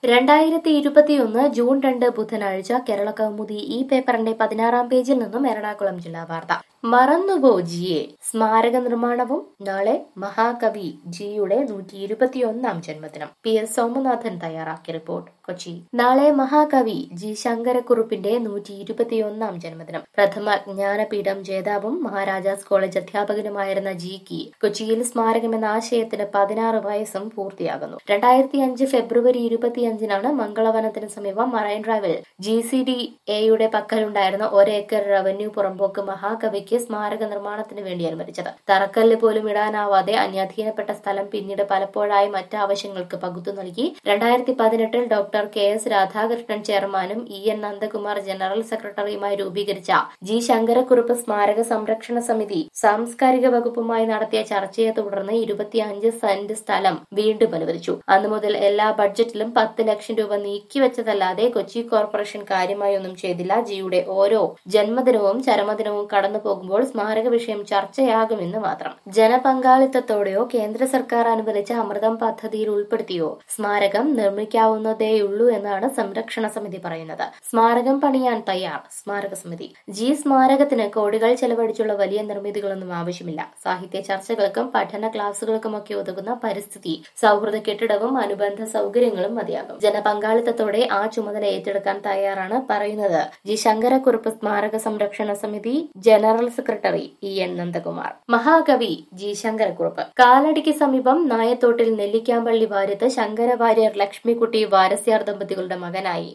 2021 June 2 ബുധനാഴ്ച കേരള കൗമുദി ഈ പേപ്പറിന്റെ 16-ാം പേജിൽ നിന്നും എറണാകുളം ജില്ലാ വാർത്ത. മറന്നുപോ ജിയെ. സ്മാരക നിർമ്മാണവും നാളെ. മഹാകവി ജിയുടെ 121-ാം ജന്മദിനം. PS സോമനാഥൻ തയ്യാറാക്കിയ റിപ്പോർട്ട്. കൊച്ചി. നാളെ മഹാകവി ജി ശങ്കരക്കുറുപ്പിന്റെ 121-ാം ജന്മദിനം. പ്രഥമ ജ്ഞാനപീഠം ജേതാവും മഹാരാജാസ് കോളേജ് അധ്യാപകനുമായിരുന്ന ജിക്ക് കൊച്ചിയിൽ സ്മാരകം എന്ന ആശയത്തിന് 16 വയസ്സും പൂർത്തിയാകുന്നു. 2005 ഫെബ്രുവരി 25-നാണ് മംഗളവനത്തിന് സമീപം മറൈൻ ഡ്രൈവിൽ GCDAയുടെ പക്കലുണ്ടായിരുന്ന 1 ഏക്കർ റവന്യൂ പുറമ്പോക്ക് മഹാകവിക്ക് സ്മാരക നിർമ്മാണത്തിന് വേണ്ടി അനുവദിച്ചത്. തറക്കല്ല് പോലും ഇടാനാവാതെ അന്യാധീനപ്പെട്ട സ്ഥലം പിന്നീട് പലപ്പോഴായി മറ്റ് ആവശ്യങ്ങൾക്ക് പകുത്തു നൽകി. 2018-ൽ ഡോക്ടർ KS രാധാകൃഷ്ണൻ ചെയർമാനും EN നന്ദകുമാർ ജനറൽ സെക്രട്ടറിയുമായി രൂപീകരിച്ച ജി ശങ്കരക്കുറുപ്പ് സ്മാരക സംരക്ഷണ സമിതി സാംസ്കാരിക വകുപ്പുമായി നടത്തിയ ചർച്ചയെ തുടർന്ന് 25 സെന്റ് സ്ഥലം വീണ്ടും അനുവദിച്ചു. അന്നു മുതൽ എല്ലാ ബഡ്ജറ്റിലും 10 ലക്ഷം രൂപ നീക്കിവെച്ചതല്ലാതെ കൊച്ചി കോർപ്പറേഷൻ കാര്യമായി ഒന്നും ചെയ്തില്ല. ജിയുടെ ഓരോ ജന്മദിനവും ചരമദിനവും കടന്നു പോകുമ്പോൾ സ്മാരക വിഷയം ചർച്ചയാകുമെന്ന് മാത്രം. ജനപങ്കാളിത്തത്തോടെയോ കേന്ദ്ര സർക്കാർ അനുവദിച്ച അമൃതം പദ്ധതിയിൽ ഉൾപ്പെടുത്തിയോ സ്മാരകം നിർമ്മിക്കാവുന്നതേയുള്ളൂ എന്നാണ് സംരക്ഷണ സമിതി പറയുന്നത്. സ്മാരകം പണിയാൻ തയ്യാർ സ്മാരക സമിതി. ജി സ്മാരകത്തിന് കോടികൾ ചെലവഴിച്ചുള്ള വലിയ നിർമ്മിതികളൊന്നും ആവശ്യമില്ല. സാഹിത്യ ചർച്ചകൾക്കും പഠന ക്ലാസുകൾക്കുമൊക്കെ ഉതകുന്ന പരിസ്ഥിതി സൗഹൃദ കെട്ടിടവും അനുബന്ധ സൗകര്യങ്ങളും മതിയാകും. ജനപങ്കാളിത്തത്തോടെ ആ ചുമതല ഏറ്റെടുക്കാൻ തയ്യാറാണ് പറയുന്നത് ജി ശങ്കരക്കുറുപ്പ് സ്മാരക സംരക്ഷണ സമിതി ജനറൽ സെക്രട്ടറി EN നന്ദകുമാർ. മഹാകവി ജി ശങ്കരക്കുറുപ്പ്. കാലടിക്ക് സമീപം നായത്തോട്ടിൽ നെല്ലിക്കാമ്പള്ളി വാര്യത്ത് ശങ്കരവാര്യർ ലക്ഷ്മിക്കുട്ടി വാരസ്യാർ ദമ്പതികളുടെ മകനായി.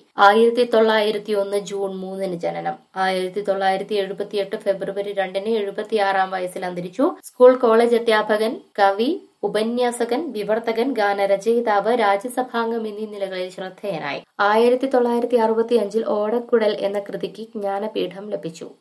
1901 ജൂൺ 3-ന് ജനനം. 1978 ഫെബ്രുവരി 2-ന് 76-ാം വയസ്സിൽ അന്തരിച്ചു. സ്കൂൾ കോളേജ് അധ്യാപകൻ, കവി, ഉപന്യാസകൻ, വിവർത്തകൻ, ഗാനരചയിതാവ്, രാജ്യസഭാംഗം എന്നീ നിലകളിൽ ശ്രദ്ധേയനായി. 1965-ൽ ഓടക്കുഴൽ എന്ന കൃതിക്ക് ജ്ഞാനപീഠം ലഭിച്ചു.